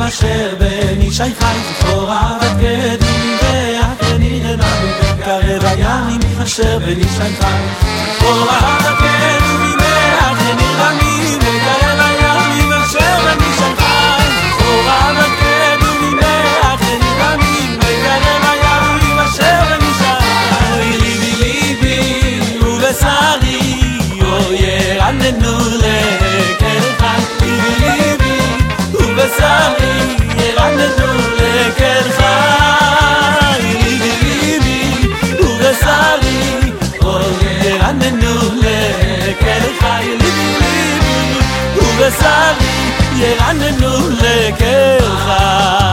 אשר בני שי חי זכור אהבת גדולי ואחרי רנמי בקרב הימים אשר בני שי חי זכור אהבת גדולי ואחרי רנמי בקרב הימים אשר בני שי חי זכור אהבת גדולי ואחרי רנמי בקרב הימים אשר בני שי חי ליבי ליבי ובשרי ירננו לקרחי ליבי ליבי ובשרי ירננו לקרחי ליבי ליבי ובשרי ירננו לקרחי ליבי ליבי ובשרי ירננו לקרחי